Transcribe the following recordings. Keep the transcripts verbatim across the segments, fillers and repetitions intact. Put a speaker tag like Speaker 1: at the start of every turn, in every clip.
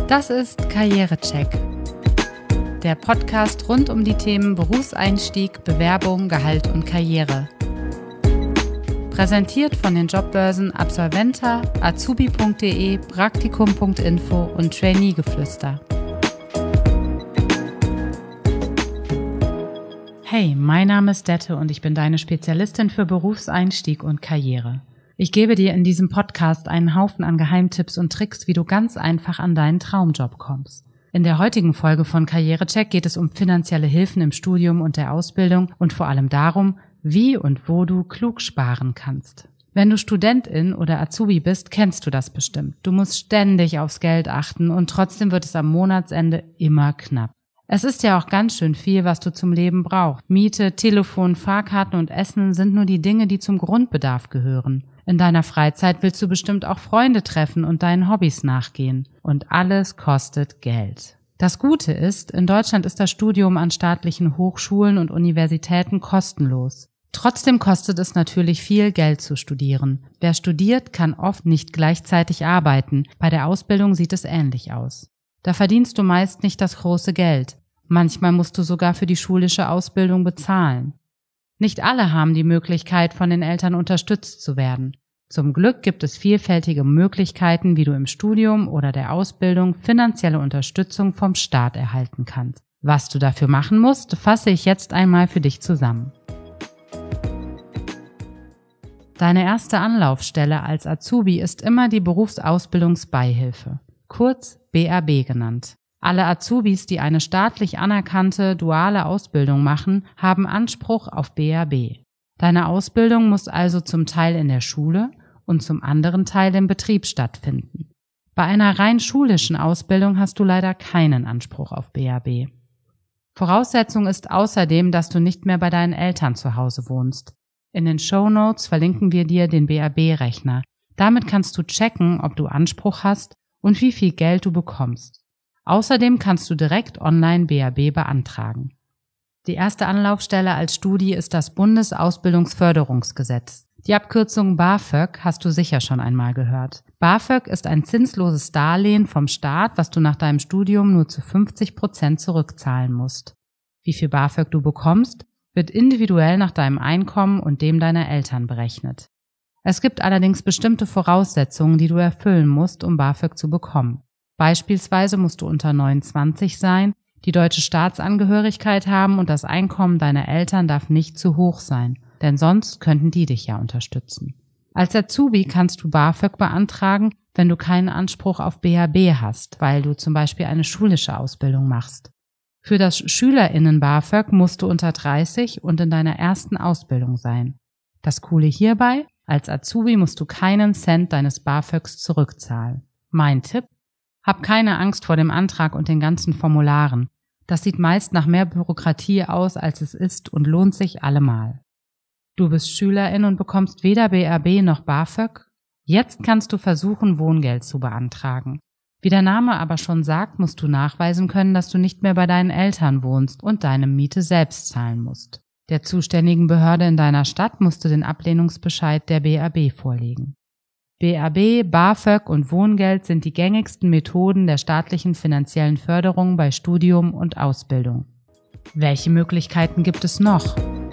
Speaker 1: Das ist Karrierecheck, der Podcast rund um die Themen Berufseinstieg, Bewerbung, Gehalt und Karriere. Präsentiert von den Jobbörsen Absolventa, azubi punkt de, praktikum punkt info und Trainee-Geflüster. Hey, mein Name ist Dette und ich bin deine Spezialistin für Berufseinstieg und Karriere. Ich gebe dir in diesem Podcast einen Haufen an Geheimtipps und Tricks, wie du ganz einfach an deinen Traumjob kommst. In der heutigen Folge von Karrierecheck geht es um finanzielle Hilfen im Studium und der Ausbildung und vor allem darum, wie und wo du klug sparen kannst. Wenn du Studentin oder Azubi bist, kennst du das bestimmt. Du musst ständig aufs Geld achten und trotzdem wird es am Monatsende immer knapp. Es ist ja auch ganz schön viel, was du zum Leben brauchst. Miete, Telefon, Fahrkarten und Essen sind nur die Dinge, die zum Grundbedarf gehören. In deiner Freizeit willst du bestimmt auch Freunde treffen und deinen Hobbys nachgehen. Und alles kostet Geld. Das Gute ist, in Deutschland ist das Studium an staatlichen Hochschulen und Universitäten kostenlos. Trotzdem kostet es natürlich viel Geld zu studieren. Wer studiert, kann oft nicht gleichzeitig arbeiten. Bei der Ausbildung sieht es ähnlich aus. Da verdienst du meist nicht das große Geld. Manchmal musst du sogar für die schulische Ausbildung bezahlen. Nicht alle haben die Möglichkeit, von den Eltern unterstützt zu werden. Zum Glück gibt es vielfältige Möglichkeiten, wie du im Studium oder der Ausbildung finanzielle Unterstützung vom Staat erhalten kannst. Was du dafür machen musst, fasse ich jetzt einmal für dich zusammen. Deine erste Anlaufstelle als Azubi ist immer die Berufsausbildungsbeihilfe, kurz B R B genannt. Alle Azubis, die eine staatlich anerkannte duale Ausbildung machen, haben Anspruch auf B R B. Deine Ausbildung muss also zum Teil in der Schule und zum anderen Teil im Betrieb stattfinden. Bei einer rein schulischen Ausbildung hast du leider keinen Anspruch auf B R B. Voraussetzung ist außerdem, dass du nicht mehr bei deinen Eltern zu Hause wohnst. In den Shownotes verlinken wir dir den B R B-Rechner. Damit kannst du checken, ob du Anspruch hast und wie viel Geld du bekommst. Außerdem kannst du direkt online B R B beantragen. Die erste Anlaufstelle als Studi ist das Bundesausbildungsförderungsgesetz. Die Abkürzung BAföG hast du sicher schon einmal gehört. BAföG ist ein zinsloses Darlehen vom Staat, was du nach deinem Studium nur zu fünfzig Prozent zurückzahlen musst. Wie viel BAföG du bekommst, wird individuell nach deinem Einkommen und dem deiner Eltern berechnet. Es gibt allerdings bestimmte Voraussetzungen, die du erfüllen musst, um BAföG zu bekommen. Beispielsweise musst du unter neunundzwanzig sein, die deutsche Staatsangehörigkeit haben und das Einkommen deiner Eltern darf nicht zu hoch sein, denn sonst könnten die dich ja unterstützen. Als Azubi kannst du BAföG beantragen, wenn du keinen Anspruch auf B R B hast, weil du zum Beispiel eine schulische Ausbildung machst. Für das SchülerInnen-BAföG musst du unter dreißig und in deiner ersten Ausbildung sein. Das Coole hierbei: Als Azubi musst du keinen Cent deines BAföGs zurückzahlen. Mein Tipp: Hab keine Angst vor dem Antrag und den ganzen Formularen. Das sieht meist nach mehr Bürokratie aus, als es ist und lohnt sich allemal. Du bist Schülerin und bekommst weder B R B noch BAföG? Jetzt kannst du versuchen, Wohngeld zu beantragen. Wie der Name aber schon sagt, musst du nachweisen können, dass du nicht mehr bei deinen Eltern wohnst und deine Miete selbst zahlen musst. Der zuständigen Behörde in deiner Stadt musst du den Ablehnungsbescheid der B R B vorlegen. B R B, BAföG und Wohngeld sind die gängigsten Methoden der staatlichen finanziellen Förderung bei Studium und Ausbildung. Welche Möglichkeiten gibt es noch?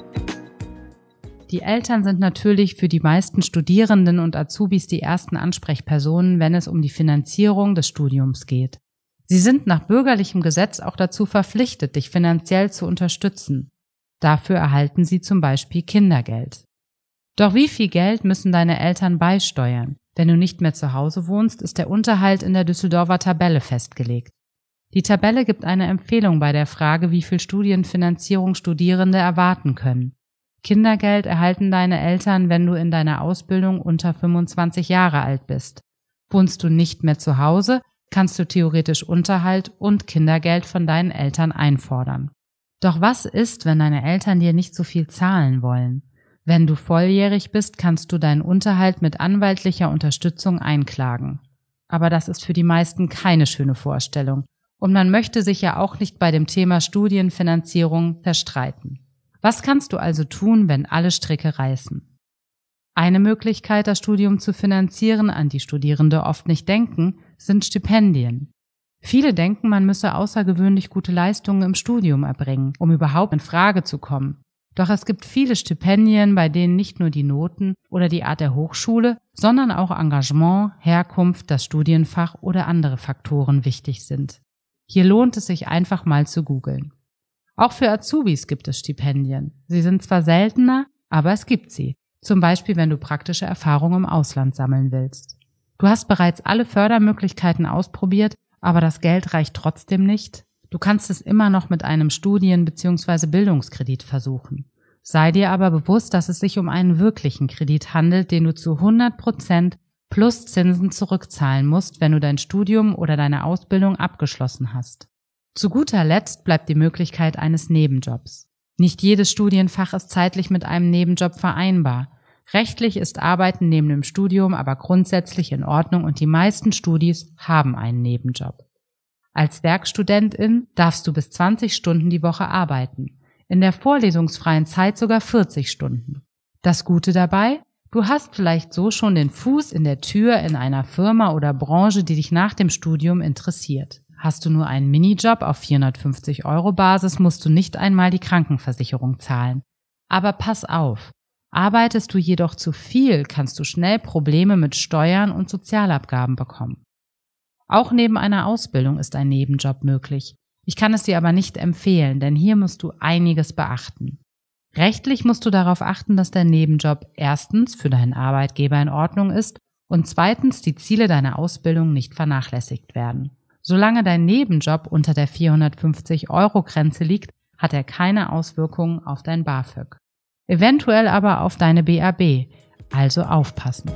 Speaker 1: Die Eltern sind natürlich für die meisten Studierenden und Azubis die ersten Ansprechpersonen, wenn es um die Finanzierung des Studiums geht. Sie sind nach bürgerlichem Gesetz auch dazu verpflichtet, dich finanziell zu unterstützen. Dafür erhalten sie zum Beispiel Kindergeld. Doch wie viel Geld müssen deine Eltern beisteuern? Wenn du nicht mehr zu Hause wohnst, ist der Unterhalt in der Düsseldorfer Tabelle festgelegt. Die Tabelle gibt eine Empfehlung bei der Frage, wie viel Studienfinanzierung Studierende erwarten können. Kindergeld erhalten deine Eltern, wenn du in deiner Ausbildung unter fünfundzwanzig Jahre alt bist. Wohnst du nicht mehr zu Hause, kannst du theoretisch Unterhalt und Kindergeld von deinen Eltern einfordern. Doch was ist, wenn deine Eltern dir nicht so viel zahlen wollen? Wenn du volljährig bist, kannst du deinen Unterhalt mit anwaltlicher Unterstützung einklagen. Aber das ist für die meisten keine schöne Vorstellung. Und man möchte sich ja auch nicht bei dem Thema Studienfinanzierung verstreiten. Was kannst du also tun, wenn alle Stricke reißen? Eine Möglichkeit, das Studium zu finanzieren, an die Studierende oft nicht denken, sind Stipendien. Viele denken, man müsse außergewöhnlich gute Leistungen im Studium erbringen, um überhaupt in Frage zu kommen. Doch es gibt viele Stipendien, bei denen nicht nur die Noten oder die Art der Hochschule, sondern auch Engagement, Herkunft, das Studienfach oder andere Faktoren wichtig sind. Hier lohnt es sich einfach mal zu googeln. Auch für Azubis gibt es Stipendien. Sie sind zwar seltener, aber es gibt sie. Zum Beispiel, wenn du praktische Erfahrungen im Ausland sammeln willst. Du hast bereits alle Fördermöglichkeiten ausprobiert, aber das Geld reicht trotzdem nicht. Du kannst es immer noch mit einem Studien- bzw. Bildungskredit versuchen. Sei dir aber bewusst, dass es sich um einen wirklichen Kredit handelt, den du zu hundert Prozent plus Zinsen zurückzahlen musst, wenn du dein Studium oder deine Ausbildung abgeschlossen hast. Zu guter Letzt bleibt die Möglichkeit eines Nebenjobs. Nicht jedes Studienfach ist zeitlich mit einem Nebenjob vereinbar. Rechtlich ist Arbeiten neben dem Studium aber grundsätzlich in Ordnung und die meisten Studis haben einen Nebenjob. Als Werkstudentin darfst du bis zwanzig Stunden die Woche arbeiten, in der vorlesungsfreien Zeit sogar vierzig Stunden. Das Gute dabei? Du hast vielleicht so schon den Fuß in der Tür in einer Firma oder Branche, die dich nach dem Studium interessiert. Hast du nur einen Minijob auf vierhundertfünfzig Euro Basis, musst du nicht einmal die Krankenversicherung zahlen. Aber pass auf, arbeitest du jedoch zu viel, kannst du schnell Probleme mit Steuern und Sozialabgaben bekommen. Auch neben einer Ausbildung ist ein Nebenjob möglich. Ich kann es dir aber nicht empfehlen, denn hier musst du einiges beachten. Rechtlich musst du darauf achten, dass dein Nebenjob erstens für deinen Arbeitgeber in Ordnung ist und zweitens die Ziele deiner Ausbildung nicht vernachlässigt werden. Solange dein Nebenjob unter der vierhundertfünfzig Euro Grenze liegt, hat er keine Auswirkungen auf dein BAföG. Eventuell aber auf deine B A B, also aufpassen.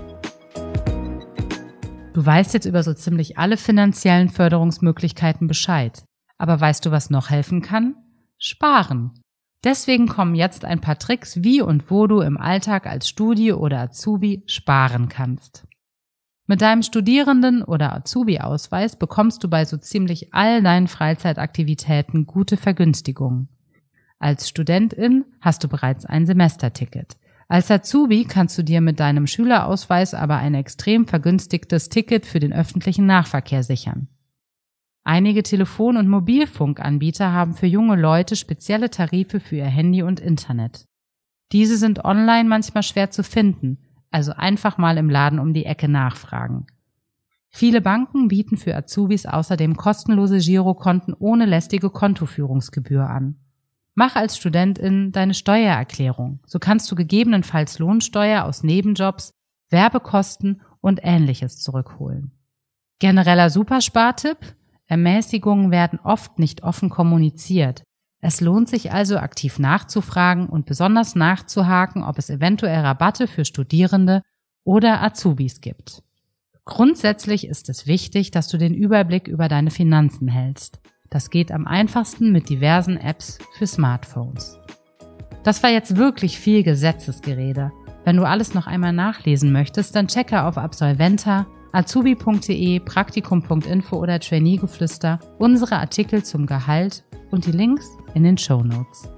Speaker 1: Du weißt jetzt über so ziemlich alle finanziellen Förderungsmöglichkeiten Bescheid. Aber weißt du, was noch helfen kann? Sparen. Deswegen kommen jetzt ein paar Tricks, wie und wo du im Alltag als Studi oder Azubi sparen kannst. Mit deinem Studierenden- oder Azubi-Ausweis bekommst du bei so ziemlich all deinen Freizeitaktivitäten gute Vergünstigungen. Als Studentin hast du bereits ein Semesterticket. Als Azubi kannst du dir mit deinem Schülerausweis aber ein extrem vergünstigtes Ticket für den öffentlichen Nahverkehr sichern. Einige Telefon- und Mobilfunkanbieter haben für junge Leute spezielle Tarife für ihr Handy und Internet. Diese sind online manchmal schwer zu finden, also einfach mal im Laden um die Ecke nachfragen. Viele Banken bieten für Azubis außerdem kostenlose Girokonten ohne lästige Kontoführungsgebühr an. Mach als Studentin deine Steuererklärung, so kannst du gegebenenfalls Lohnsteuer aus Nebenjobs, Werbekosten und Ähnliches zurückholen. Genereller Superspartipp: Ermäßigungen werden oft nicht offen kommuniziert. Es lohnt sich also, aktiv nachzufragen und besonders nachzuhaken, ob es eventuell Rabatte für Studierende oder Azubis gibt. Grundsätzlich ist es wichtig, dass du den Überblick über deine Finanzen hältst. Das geht am einfachsten mit diversen Apps für Smartphones. Das war jetzt wirklich viel Gesetzesgerede. Wenn du alles noch einmal nachlesen möchtest, dann checke auf Absolventa, azubi punkt de, praktikum punkt info oder Trainee-Geflüster unsere Artikel zum Gehalt und die Links in den Shownotes.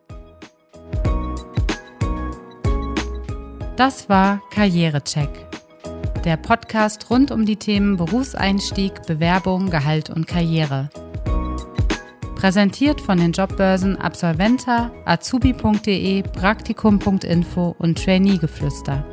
Speaker 1: Das war Karrierecheck, der Podcast rund um die Themen Berufseinstieg, Bewerbung, Gehalt und Karriere. Präsentiert von den Jobbörsen Absolventa, azubi punkt de, praktikum punkt info und Trainee-Geflüster.